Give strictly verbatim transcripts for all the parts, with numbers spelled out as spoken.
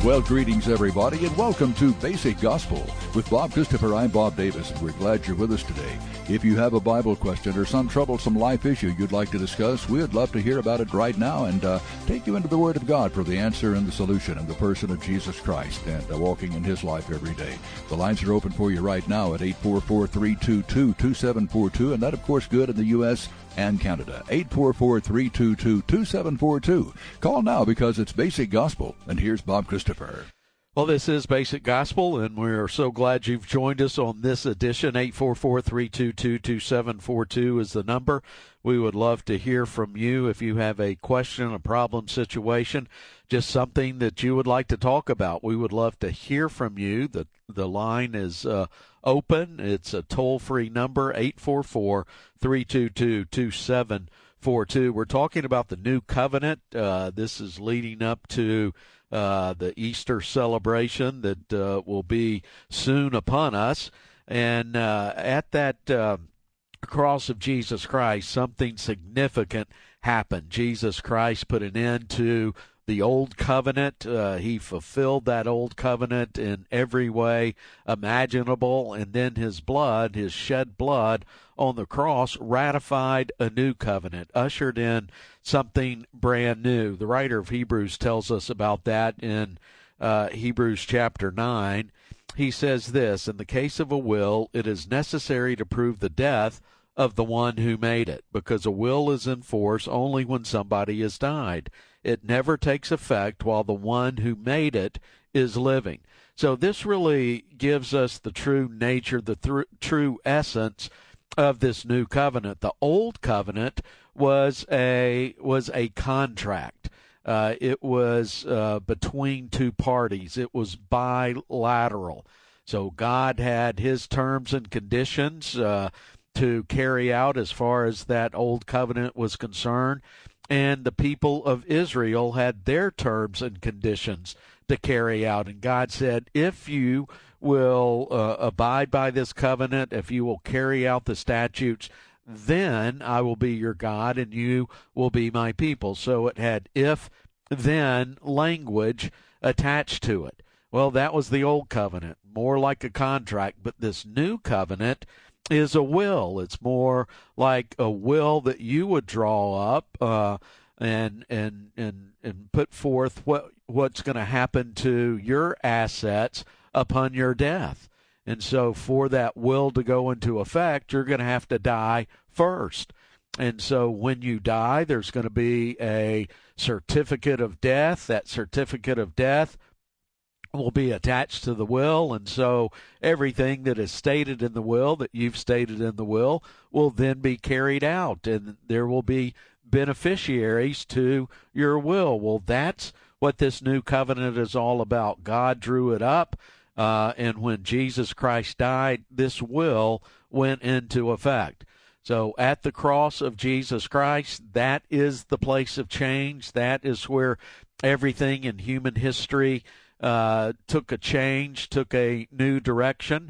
Well, greetings, everybody, and welcome to Basic Gospel. With Bob Christopher, I'm Bob Davis, and we're glad you're with us today. If you have a Bible question or some troublesome life issue you'd like to discuss, we'd love to hear about it right now and uh, take you into the Word of God for the answer and the solution in the person of Jesus Christ and uh, walking in His life every day. The lines are open for you right now at eight four four, three two two, two seven four two, and that, of course, good in the U S and Canada. eight four four, three two two, two seven four two. Call now because it's Basic Gospel. And here's Bob Christopher. Well, this is Basic Gospel, and we're so glad you've joined us on this edition. eight four four, three two two, two seven four two is the number. We would love to hear from you if you have a question, a problem situation, just something that you would like to talk about. We would love to hear from you. The, the line is uh, open. It's a toll-free number, eight four four, three two two, two seven four two. We're talking about the new covenant. Uh, this is leading up to Uh, the Easter celebration that uh, will be soon upon us. And uh, at that uh, cross of Jesus Christ, something significant happened. Jesus Christ put an end to the old covenant. Uh, he fulfilled that old covenant in every way imaginable, and then his blood, his shed blood on the cross, ratified a new covenant, ushered in something brand new. The writer of Hebrews tells us about that in uh, Hebrews chapter nine. He says this, "In the case of a will, it is necessary to prove the death of the one who made it, because a will is in force only when somebody has died. It never takes effect while the one who made it is living." So this really gives us the true nature, the th- true essence of this new covenant. The old covenant was a was a contract. Uh, it was uh, between two parties. It was bilateral. So God had His terms and conditions uh, to carry out as far as that old covenant was concerned, and the people of Israel had their terms and conditions to carry out. And God said, if you will uh, abide by this covenant, if you will carry out the statutes, then I will be your God and you will be my people. So it had if-then language attached to it. Well, that was the old covenant, more like a contract, but this new covenant is a will. It's more like a will that you would draw up uh, and and and and put forth what what's going to happen to your assets upon your death. And so for that will to go into effect, you're going to have to die first. And so when you die, there's going to be a certificate of death. That certificate of death will be attached to the will, and so everything that is stated in the will, that you've stated in the will, will then be carried out, and there will be beneficiaries to your will. Well, that's what this new covenant is all about. God drew it up, uh, and when Jesus Christ died, this will went into effect. So at the cross of Jesus Christ, that is the place of change. That is where everything in human history Uh, took a change, took a new direction.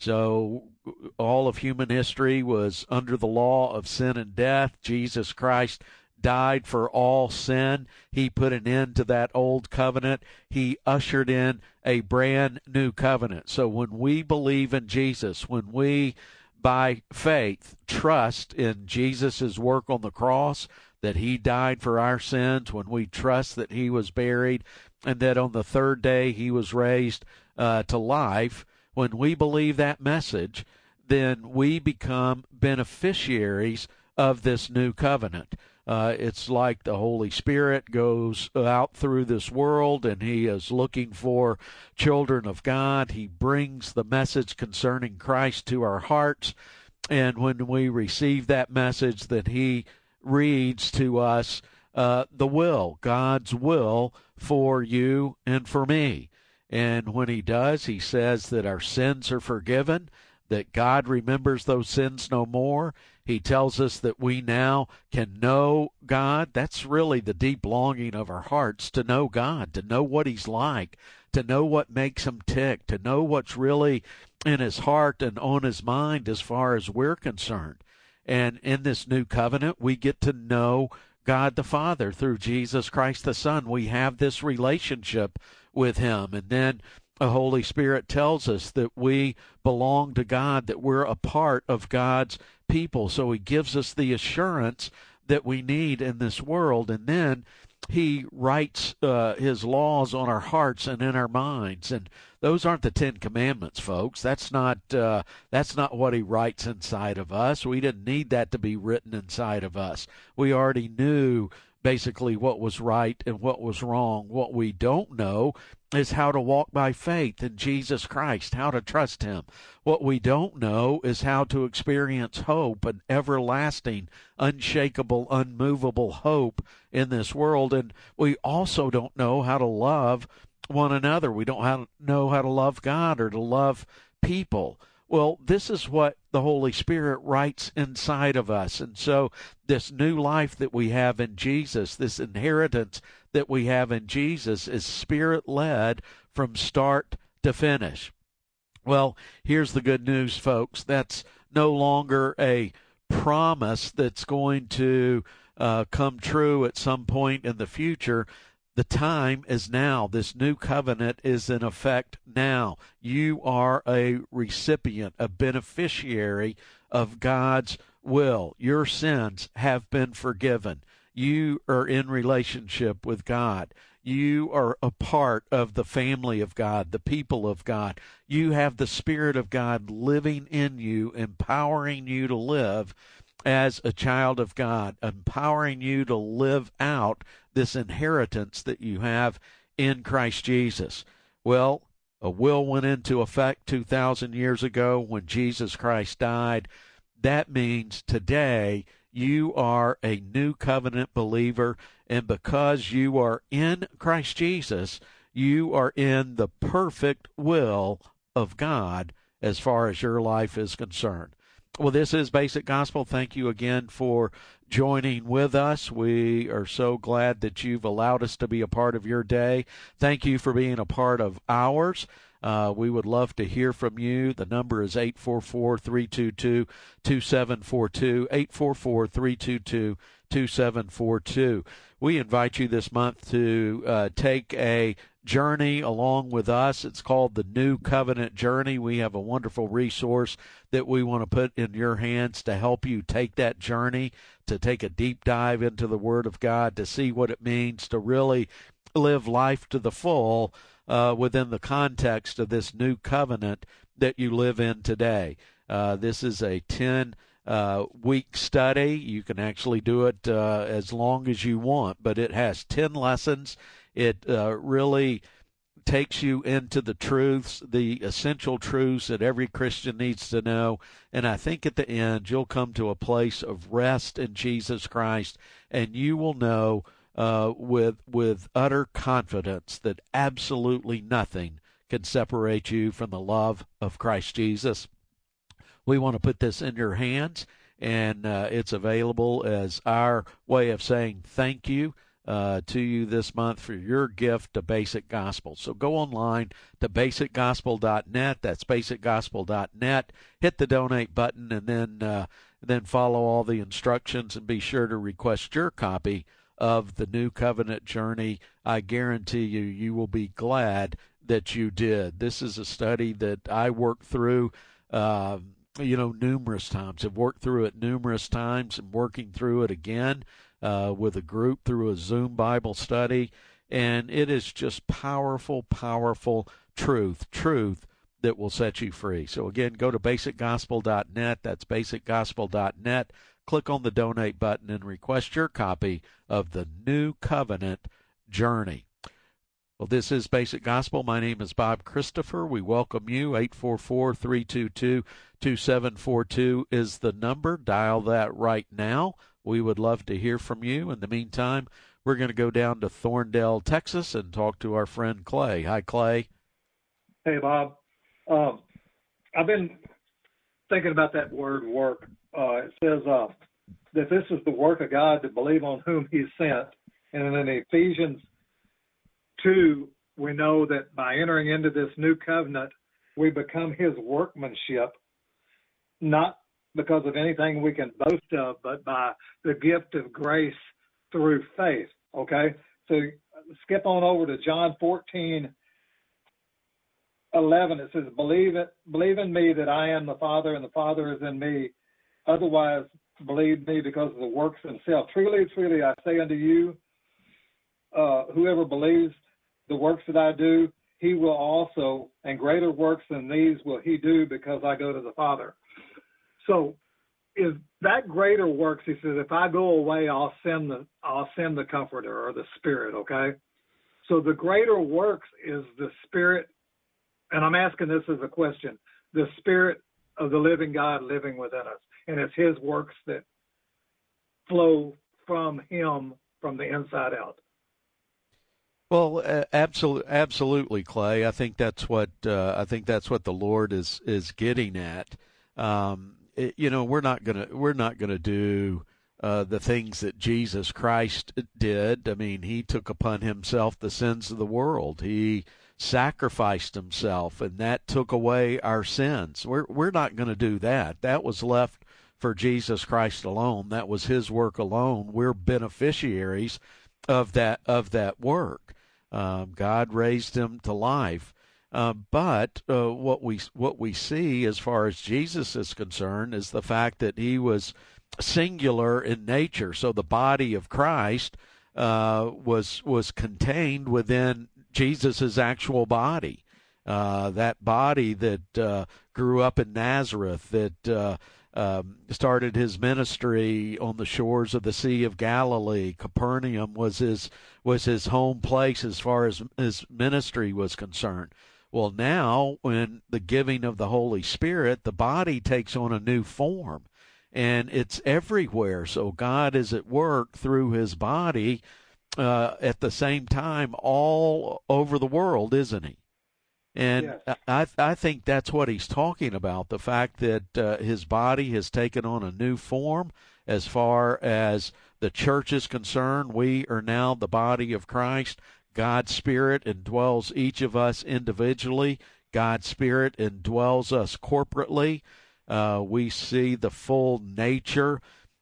So all of human history was under the law of sin and death. Jesus Christ died for all sin. He put an end to that old covenant. He ushered in a brand new covenant. So when we believe in Jesus, when we, by faith, trust in Jesus' work on the cross, that He died for our sins, when we trust that He was buried, and that on the third day He was raised uh, to life, when we believe that message, then we become beneficiaries of this new covenant. Uh, it's like the Holy Spirit goes out through this world, and He is looking for children of God. He brings the message concerning Christ to our hearts, and when we receive that message, then He reads to us uh, the will, God's will for you and for me. And when He does, He says that our sins are forgiven, that God remembers those sins no more. He tells us that we now can know God. That's really the deep longing of our hearts, to know God, to know what He's like, to know what makes Him tick, to know what's really in His heart and on His mind as far as we're concerned. And in this new covenant, we get to know God the Father through Jesus Christ the Son. We have this relationship with him. And then the Holy Spirit tells us that we belong to God, that we're a part of God's people. So he gives us the assurance that we need in this world. And then he writes uh, his laws on our hearts and in our minds. And those aren't the Ten Commandments, folks. That's not uh, that's not what he writes inside of us. We didn't need that to be written inside of us. We already knew basically what was right and what was wrong. What we don't know is how to walk by faith in Jesus Christ, how to trust him. What we don't know is how to experience hope, an everlasting, unshakable, unmovable hope in this world. And we also don't know how to love one another. We don't know how to love God or to love people. Well, this is what the Holy Spirit writes inside of us. And so this new life that we have in Jesus, this inheritance that we have in Jesus, is Spirit-led from start to finish. Well, here's the good news, folks. That's no longer a promise that's going to uh, come true at some point in the future. The time is now. This new covenant is in effect now. You are a recipient, a beneficiary of God's will. Your sins have been forgiven. You are in relationship with God. You are a part of the family of God, the people of God. You have the Spirit of God living in you, empowering you to live as a child of God, empowering you to live out this inheritance that you have in Christ Jesus. Well, a will went into effect two thousand years ago when Jesus Christ died. That means today you are a new covenant believer, and because you are in Christ Jesus, you are in the perfect will of God as far as your life is concerned. Well, this is Basic Gospel. Thank you again for joining with us. We are so glad that you've allowed us to be a part of your day. Thank you for being a part of ours. Uh, we would love to hear from you. The number is eight four four, three two two, two seven four two, eight four four, three two two, two seven four two. We invite you this month to uh, take a journey along with us. It's called the New Covenant Journey. We have a wonderful resource that we want to put in your hands to help you take that journey, to take a deep dive into the Word of God, to see what it means to really live life to the full uh, within the context of this new covenant that you live in today. Uh, this is a ten Uh, week study. You can actually do it uh, as long as you want, but it has ten lessons. It uh, really takes you into the truths, the essential truths that every Christian needs to know. And I think at the end, you'll come to a place of rest in Jesus Christ, and you will know uh, with with utter confidence that absolutely nothing can separate you from the love of Christ Jesus. We want to put this in your hands, and uh, it's available as our way of saying thank you uh, to you this month for your gift to Basic Gospel. So go online to basic gospel dot net. That's basic gospel dot net. Hit the donate button, and then uh, then follow all the instructions, and be sure to request your copy of the New Covenant Journey. I guarantee you, you will be glad that you did. This is a study that I worked through Uh, you know, numerous times. I've worked through it numerous times and working through it again uh, with a group through a Zoom Bible study. And it is just powerful, powerful truth, truth that will set you free. So again, go to basic gospel dot net. That's basic gospel dot net. Click on the donate button and request your copy of the New Covenant Journey. Well, this is Basic Gospel. My name is Bob Christopher. We welcome you. eight four four, three two two, two seven four two is the number. Dial that right now. We would love to hear from you. In the meantime, we're going to go down to Thorndale, Texas, and talk to our friend Clay. Hi, Clay. Hey, Bob. Uh, I've been thinking about that word work. Uh, it says uh, that this is the work of God to believe on whom he sent. And in Ephesians two, we know that by entering into this new covenant, we become his workmanship, not because of anything we can boast of, but by the gift of grace through faith, okay? So skip on over to John fourteen eleven, it says, believe it, believe in me that I am the Father and the Father is in me. Otherwise, believe me because of the works themselves. Truly, truly, I say unto you, uh, whoever believes the works that I do, he will also, and greater works than these will he do because I go to the Father. So, is that greater works? He says, if I go away, I'll send the I'll send the Comforter or the Spirit. Okay. So the greater works is the Spirit, and I'm asking this as a question: the Spirit of the living God living within us, and it's His works that flow from Him from the inside out. Well, uh, absolutely, absolutely, Clay. I think that's what uh, I think that's what the Lord is is getting at. Um, it, you know, we're not gonna we're not gonna do uh, the things that Jesus Christ did. I mean, He took upon Himself the sins of the world. He sacrificed Himself, and that took away our sins. We're we're not going to do that. That was left for Jesus Christ alone. That was His work alone. We're beneficiaries of that of that work. Um, God raised Him to life. Uh, but uh, what we what we see as far as Jesus is concerned is the fact that He was singular in nature. So the body of Christ uh, was was contained within Jesus's actual body. Uh, that body that uh, grew up in Nazareth, that uh, um, started His ministry on the shores of the Sea of Galilee. Capernaum was his was his home place as far as his ministry was concerned. Well, now, when the giving of the Holy Spirit, the body takes on a new form, and it's everywhere. So God is at work through His body uh, at the same time all over the world, isn't He? And Yes. I I think that's what He's talking about, the fact that uh, His body has taken on a new form as far as the church is concerned. We are now the body of Christ. God's Spirit indwells each of us individually. God's Spirit indwells us corporately. Uh, we see the full nature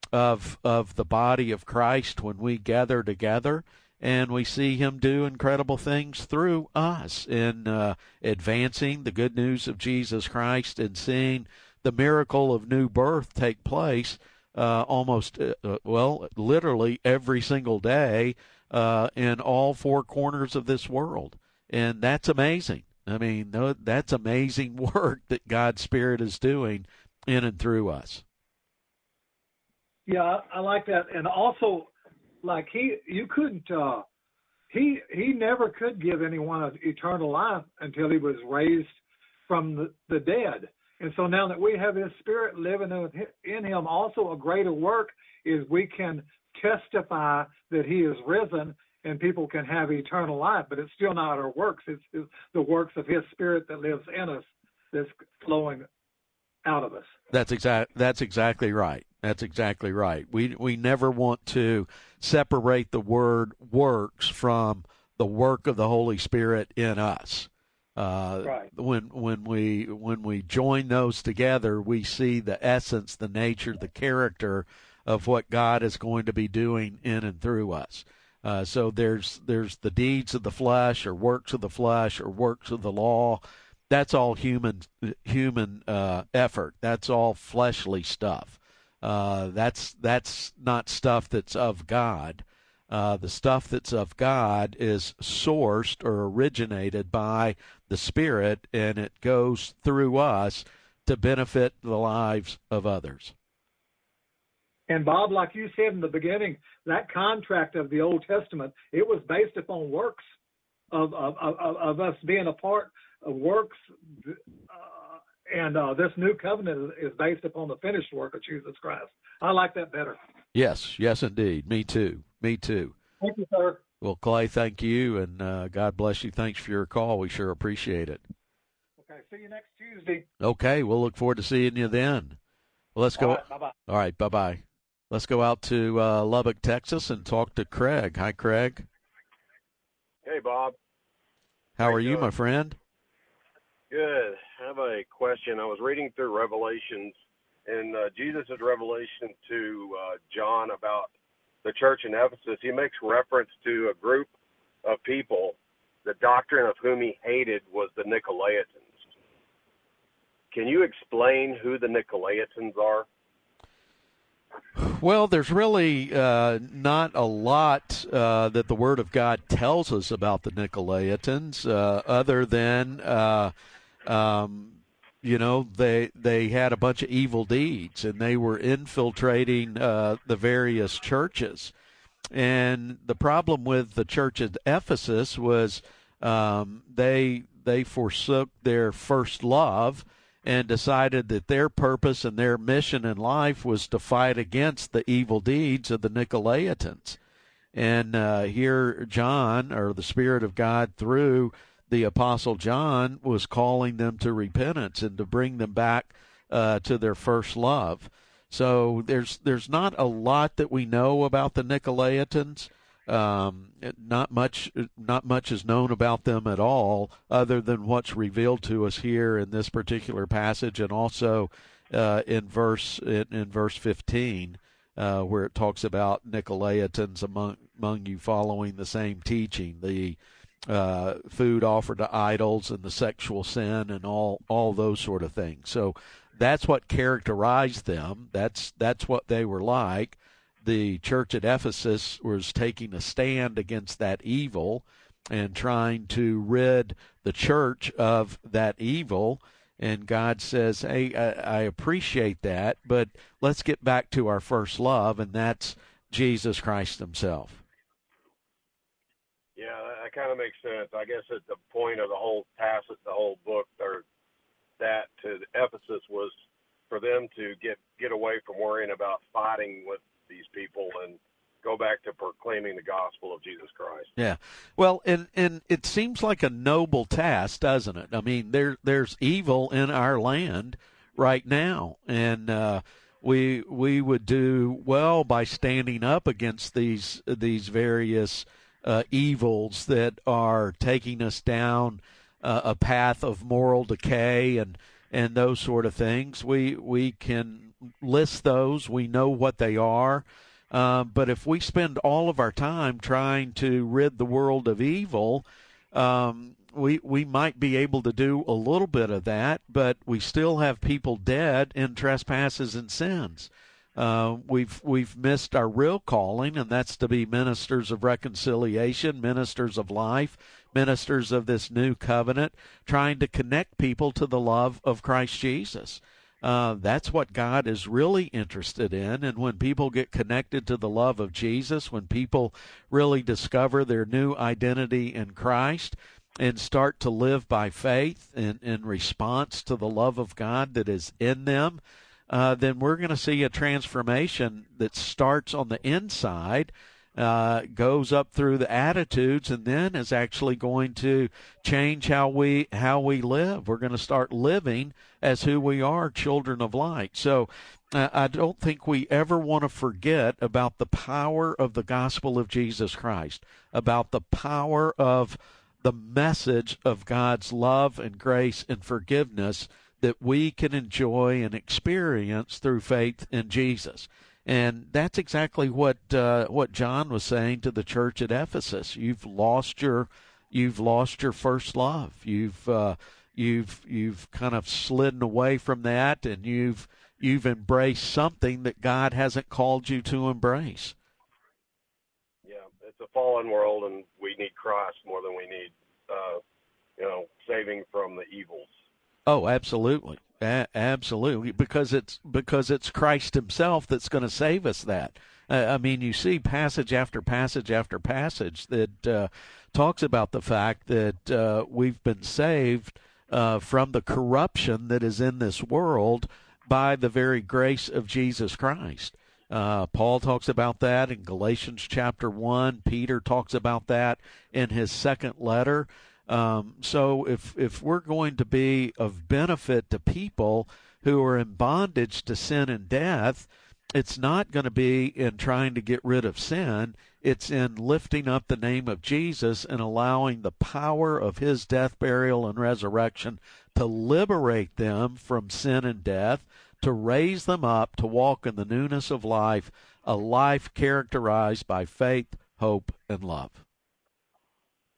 of of the body of Christ when we gather together, and we see Him do incredible things through us in uh, advancing the good news of Jesus Christ and seeing the miracle of new birth take place uh, almost, uh, well, literally every single day uh, in all four corners of this world. And that's amazing. I mean, that's amazing work that God's Spirit is doing in and through us. Yeah, I like that. And also, like he, you couldn't, uh, he, he never could give anyone eternal life until he was raised from the, the dead. And so now that we have His Spirit living in Him, also a greater work is we can testify that He is risen and people can have eternal life, but it's still not our works. It's, it's the works of His Spirit that lives in us that's flowing out of us. That's exact. That's exactly right. That's exactly right. We we never want to separate the word works from the work of the Holy Spirit in us. Uh, right. When when we when we join those together, we see the essence, the nature, the character of what God is going to be doing in and through us. Uh, so there's there's the deeds of the flesh, or works of the flesh, or works of the law. That's all human human uh, effort. That's all fleshly stuff. Uh, that's that's not stuff that's of God. Uh, the stuff that's of God is sourced or originated by the Spirit, and it goes through us to benefit the lives of others. And Bob, like you said in the beginning, that contract of the Old Testament, it was based upon works of of, of, of us being a part of works, uh, and uh, this new covenant is based upon the finished work of Jesus Christ. I like that better. Yes, yes, indeed. Me too. Me too. Thank you, sir. Well, Clay, thank you, and uh, God bless you. Thanks for your call. We sure appreciate it. Okay, see you next Tuesday. Okay, we'll look forward to seeing you then. Well, let's go. All right, bye-bye. All right, bye-bye. Let's go out to uh, Lubbock, Texas, and talk to Craig. Hi, Craig. Hey, Bob. How, How are you, doing? My friend? Good. I have a question. I was reading through Revelations, and uh, Jesus' revelation to uh, John about the church in Ephesus. He makes reference to a group of people the doctrine of whom he hated was the Nicolaitans. Can you explain who the Nicolaitans are? Well, there's really uh, not a lot uh, that the Word of God tells us about the Nicolaitans, uh, other than, uh, um, you know, they they had a bunch of evil deeds, and they were infiltrating uh, the various churches. And the problem with the church at Ephesus was um, they they forsook their first love and decided that their purpose and their mission in life was to fight against the evil deeds of the Nicolaitans. And uh, here John, or the Spirit of God through the Apostle John, was calling them to repentance and to bring them back uh, to their first love. So there's there's not a lot that we know about the Nicolaitans. Um, not much, not much is known about them at all, other than what's revealed to us here in this particular passage, and also uh, in verse in, in verse fifteen, uh, where it talks about Nicolaitans among among you following the same teaching, the uh, food offered to idols and the sexual sin and all all those sort of things. So that's what characterized them. That's that's what they were like. The church at Ephesus was taking a stand against that evil and trying to rid the church of that evil. And God says, hey, I, I appreciate that, but let's get back to our first love, and that's Jesus Christ himself. Yeah, that kind of makes sense. I guess at the point of the whole passage, the whole book, or that to Ephesus was for them to get, get away from worrying about fighting with these people and go back to proclaiming the gospel of Jesus Christ. Yeah. Well, and, and it seems like a noble task, doesn't it? I mean, there there's evil in our land right now, and uh, we we would do well by standing up against these these various uh, evils that are taking us down uh, a path of moral decay and and those sort of things. We we can list those. We know what they are. Uh, but if we spend all of our time trying to rid the world of evil, um, we we might be able to do a little bit of that, but we still have people dead in trespasses and sins. Uh, we've we've missed our real calling, and that's to be ministers of reconciliation, ministers of life, ministers of this new covenant, trying to connect people to the love of Christ Jesus. Uh, that's what God is really interested in. And when people get connected to the love of Jesus, when people really discover their new identity in Christ and start to live by faith in, in response to the love of God that is in them, uh, then we're going to see a transformation that starts on the inside, uh, goes up through the attitudes, and then is actually going to change how we how we live. We're going to start living as who we are, children of light. So uh, I don't think we ever want to forget about the power of the gospel of Jesus Christ, about the power of the message of God's love and grace and forgiveness that we can enjoy and experience through faith in Jesus. And that's exactly what uh, what John was saying to the church at Ephesus. You've lost your you've lost your first love. You've uh, you've you've kind of slidden away from that, and you've you've embraced something that God hasn't called you to embrace. Yeah, it's a fallen world, and we need Christ more than we need, uh, you know, saving from the evils. Oh, absolutely. A- absolutely, because it's because it's Christ himself that's going to save us. That uh, I mean, you see passage after passage after passage that uh, talks about the fact that uh, we've been saved uh, from the corruption that is in this world by the very grace of Jesus Christ. Uh, Paul talks about that in Galatians chapter one. Peter talks about that in his second letter. Um, so if if we're going to be of benefit to people who are in bondage to sin and death, it's not going to be in trying to get rid of sin. It's in lifting up the name of Jesus and allowing the power of his death, burial, and resurrection to liberate them from sin and death, to raise them up, to walk in the newness of life, a life characterized by faith, hope, and love.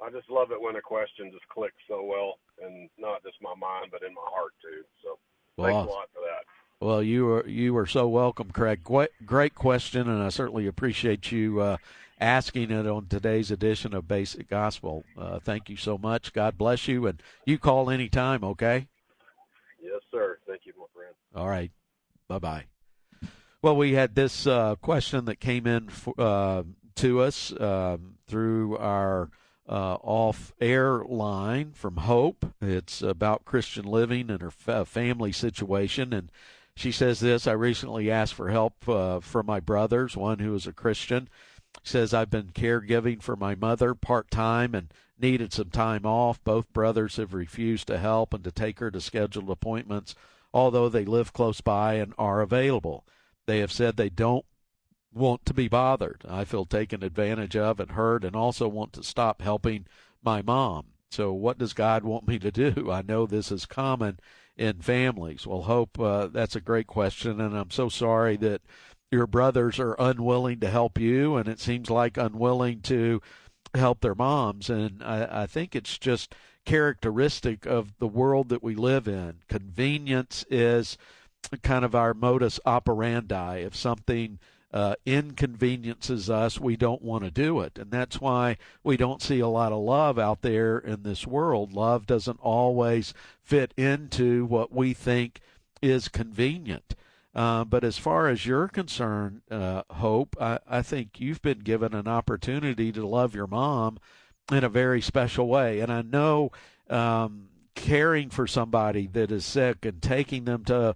I just love it when a question just clicks so well, and not just my mind, but in my heart too. So well, thanks a lot for that. Well, you are you are so welcome, Craig. Great, great question, and I certainly appreciate you uh, asking it on today's edition of Basic Gospel. Uh, thank you so much. God bless you, and you call anytime, okay? Yes, sir. Thank you, my friend. All right. Bye-bye. Well, we had this uh, question that came in for, uh, to us uh, through our uh, off-air line from Hope. It's about Christian living and her fa- family situation, and she says this: I recently asked for help uh, from my brothers, one who is a Christian. Says, I've been caregiving for my mother part-time and needed some time off. Both brothers have refused to help and to take her to scheduled appointments, although they live close by and are available. They have said they don't want to be bothered. I feel taken advantage of and hurt, and also want to stop helping my mom. So what does God want me to do? I know this is common in families. Well, Hope, uh, that's a great question, and I'm so sorry that your brothers are unwilling to help you, and it seems like unwilling to help their moms. And I, I think it's just characteristic of the world that we live in. Convenience is kind of our modus operandi. If something uh, inconveniences us, we don't want to do it. And that's why we don't see a lot of love out there in this world. Love doesn't always fit into what we think is convenient. Uh, but as far as you're concerned, uh, Hope, I, I think you've been given an opportunity to love your mom in a very special way. And I know um, caring for somebody that is sick and taking them to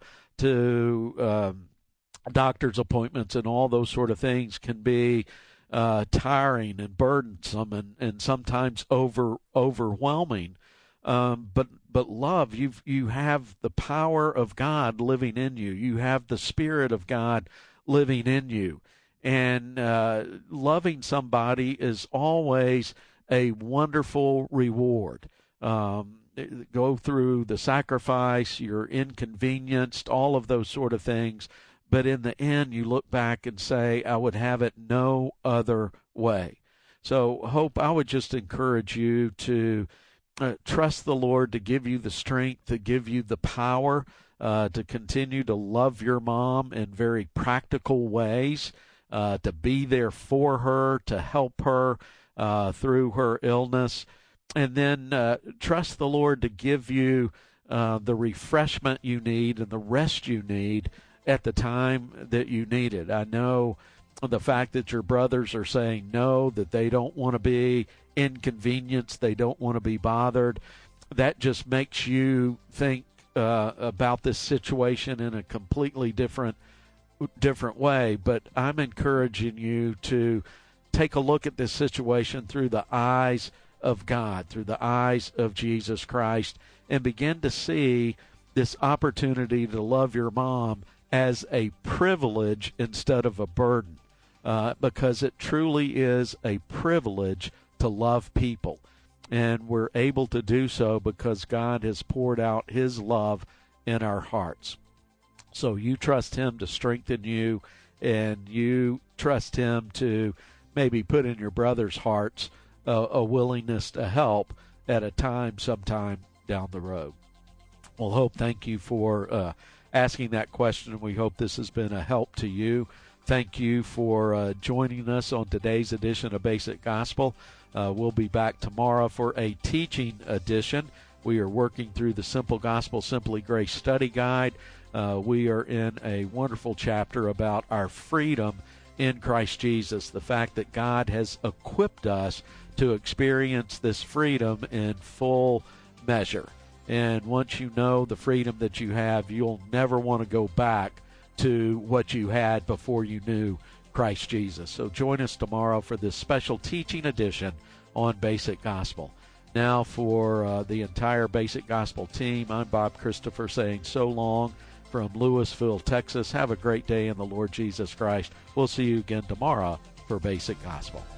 to um, doctor's appointments and all those sort of things can be uh, tiring and burdensome and, and sometimes over overwhelming. Um, but but love, you you have the power of God living in you. You have the Spirit of God living in you, and uh, loving somebody is always a wonderful reward. Um, go through the sacrifice, you're inconvenienced, all of those sort of things. But in the end, you look back and say, I would have it no other way. So, Hope, I would just encourage you to uh, trust the Lord to give you the strength, to give you the power uh, to continue to love your mom in very practical ways, uh, to be there for her, to help her uh, through her illness. And then uh, trust the Lord to give you uh, the refreshment you need and the rest you need at the time that you need it. I know the fact that your brothers are saying no, that they don't want to be inconvenienced, they don't want to be bothered, that just makes you think uh, about this situation in a completely different different way. But I'm encouraging you to take a look at this situation through the eyes of God, through the eyes of Jesus Christ, and begin to see this opportunity to love your mom as a privilege instead of a burden, uh, because it truly is a privilege to love people. And we're able to do so because God has poured out his love in our hearts. So you trust him to strengthen you, and you trust him to maybe put in your brother's hearts a, a willingness to help at a time sometime down the road. Well, Hope, thank you for uh, asking that question. We hope this has been a help to you. Thank you for uh, joining us on today's edition of Basic Gospel. Uh, we'll be back tomorrow for a teaching edition. We are working through the Simple Gospel, Simply Grace study guide. Uh, we are in a wonderful chapter about our freedom in Christ Jesus, the fact that God has equipped us to experience this freedom in full measure. And once you know the freedom that you have, you'll never want to go back to what you had before you knew Christ Jesus. So join us tomorrow for this special teaching edition on Basic Gospel. Now for uh, the entire Basic Gospel team, I'm Bob Christopher saying so long from Louisville, Texas. Have a great day in the Lord Jesus Christ. We'll see you again tomorrow for Basic Gospel.